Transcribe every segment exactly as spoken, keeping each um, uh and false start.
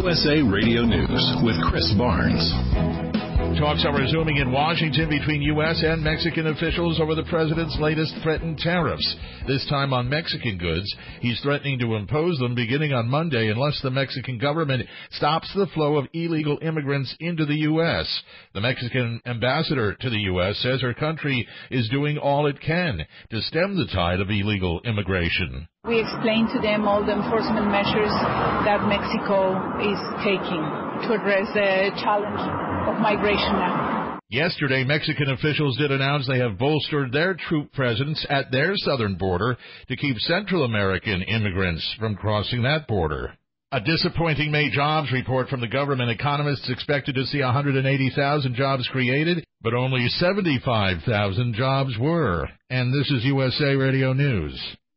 U S A Radio News with Chris Barnes. Talks are resuming in Washington between U S and Mexican officials over the president's latest threatened tariffs. This time on Mexican goods. He's threatening to impose them beginning on Monday unless the Mexican government stops the flow of illegal immigrants into the U S. The Mexican ambassador to the U S says her country is doing all it can to stem the tide of illegal immigration. We explained to them all the enforcement measures that Mexico is taking to address the challenge of migration now. Yesterday, Mexican officials did announce they have bolstered their troop presence at their southern border to keep Central American immigrants from crossing that border. A disappointing May jobs report from the government. Economists expected to see one hundred eighty thousand jobs created, but only seventy-five thousand jobs were. And this is U S A Radio News.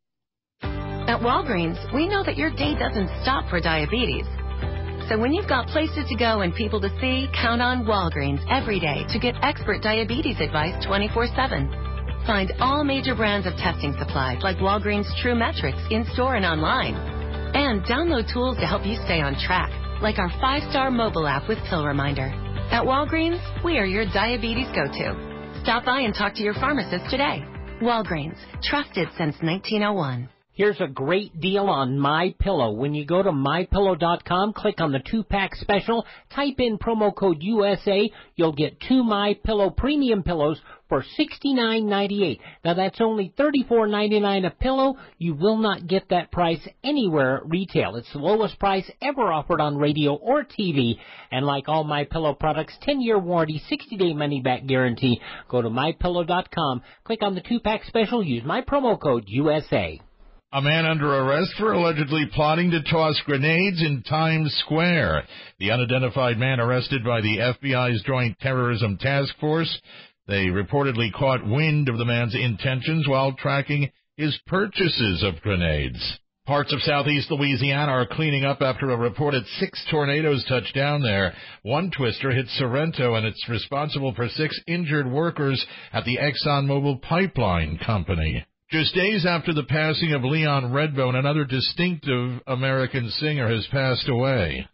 At Walgreens, we know that your day doesn't stop for diabetes. So when you've got places to go and people to see, count on Walgreens every day to get expert diabetes advice twenty-four seven. Find all major brands of testing supplies like Walgreens True Metrics in-store and online. And download tools to help you stay on track, like our five-star mobile app with Pill Reminder. At Walgreens, we are your diabetes go-to. Stop by and talk to your pharmacist today. Walgreens, trusted since nineteen oh one. Here's a great deal on MyPillow. When you go to my pillow dot com, click on the two-pack special, type in promo code U S A, you'll get two MyPillow premium pillows for sixty-nine ninety-eight. Now that's only thirty-four ninety-nine a pillow. You will not get that price anywhere at retail. It's the lowest price ever offered on radio or T V. And like all MyPillow products, ten-year warranty, sixty-day money-back guarantee. Go to my pillow dot com, click on the two-pack special, use my promo code U S A. A man under arrest for allegedly plotting to toss grenades in Times Square. The unidentified man arrested by the F B I's Joint Terrorism Task Force. They reportedly caught wind of the man's intentions while tracking his purchases of grenades. Parts of southeast Louisiana are cleaning up after a reported six tornadoes touched down there. One twister hit Sorrento, and it's responsible for six injured workers at the ExxonMobil Pipeline Company. Just days after the passing of Leon Redbone, another distinctive American singer has passed away.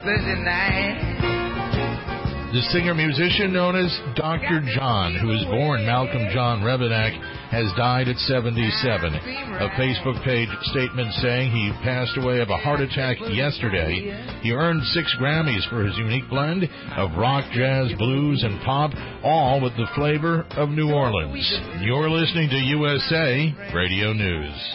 The singer-musician known as Doctor John, who was born Malcolm John Rebenak, has died at seventy-seven. A Facebook page statement saying he passed away of a heart attack yesterday. He earned six Grammys for his unique blend of rock, jazz, blues, and pop, all with the flavor of New Orleans. You're listening to U S A Radio News.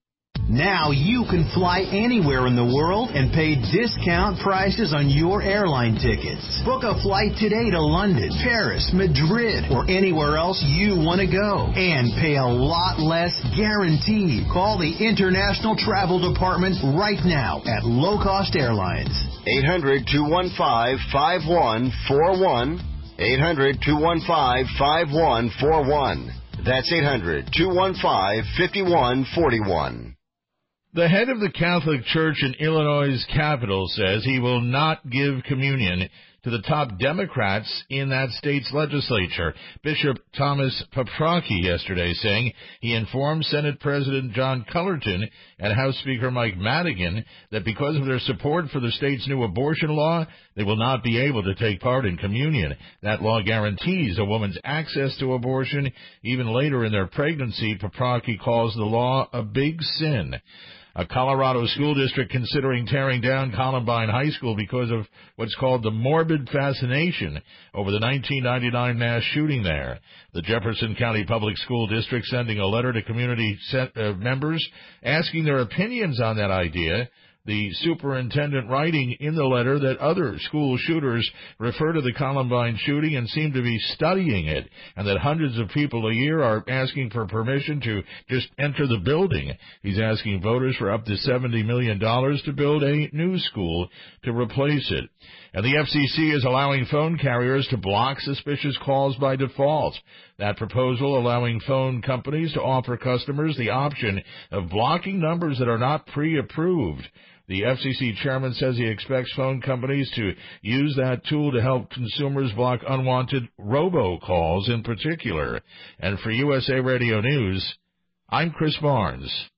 Now you can fly anywhere in the world and pay discount prices on your airline tickets. Book a flight today to London, Paris, Madrid, or anywhere else you want to go. And pay a lot less guaranteed. Call the International Travel Department right now at Low Cost Airlines. eight hundred, two one five, five one four one. eight hundred, two one five, five one four one. That's eight hundred, two one five, five one four one. The head of the Catholic Church in Illinois' capital says he will not give communion to the top Democrats in that state's legislature. Bishop Thomas Paprocki yesterday saying he informed Senate President John Cullerton and House Speaker Mike Madigan that because of their support for the state's new abortion law, they will not be able to take part in communion. That law guarantees a woman's access to abortion even later in their pregnancy. Paprocki calls the law a big sin. A Colorado school district considering tearing down Columbine High School because of what's called the morbid fascination over the nineteen ninety-nine mass shooting there. The Jefferson County Public School District sending a letter to community set, uh, members asking their opinions on that idea. The superintendent writing in the letter that other school shooters refer to the Columbine shooting and seem to be studying it, and that hundreds of people a year are asking for permission to just enter the building. He's asking voters for up to seventy million dollars to build a new school to replace it. And the F C C is allowing phone carriers to block suspicious calls by default. That proposal allowing phone companies to offer customers the option of blocking numbers that are not pre-approved. The F C C chairman says he expects phone companies to use that tool to help consumers block unwanted robocalls in particular. And for U S A Radio News, I'm Chris Barnes.